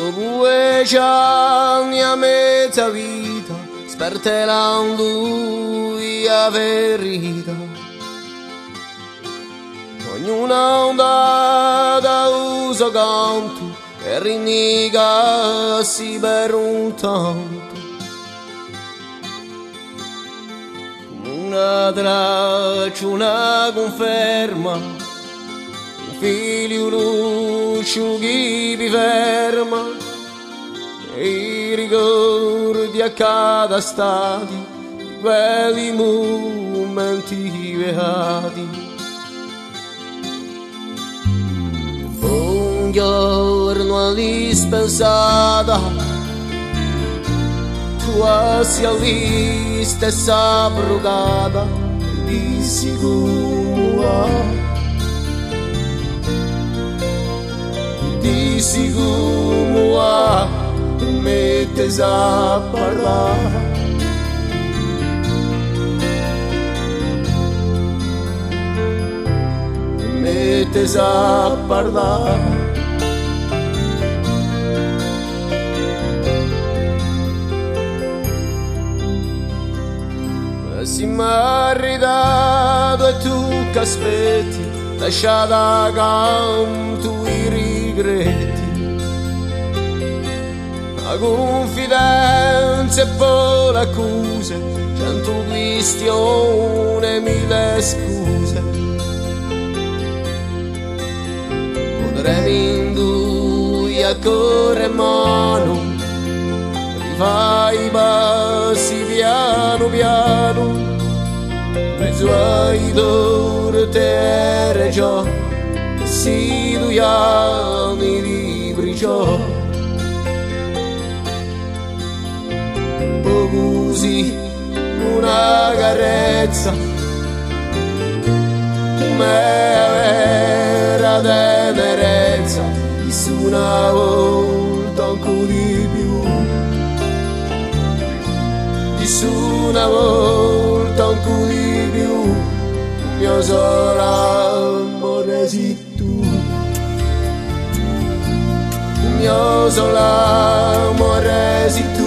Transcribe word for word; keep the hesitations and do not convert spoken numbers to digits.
due anni a mezza vita, spertelando la verità. Ognuna ondata usa canto e rinnegarsi per un tanto. Come una traccia, una conferma, un figlio lucio che vi ferma, e i ricordi a cada stadio di quelli momenti beati. Un giorno all'ispensata tua sia lì stessa brugata di sicuro, di sicuro mettes a parlare. Mettes a parlare. Si m'ha ridato e tu che aspetti, lasciata accanto i regretti, la confidenza e poi l'accuse, cento questioni e mille scuse. Potremmo in due a correre mano, rifai i passi piano piano, mezzo ai dore terre già, si due anni di briciò. Poi così una carezza, come vera tenerezza, di una volta ancora di più. Di una volta ancora di più, mio solo amore sei tu, mio solo amore sei tu.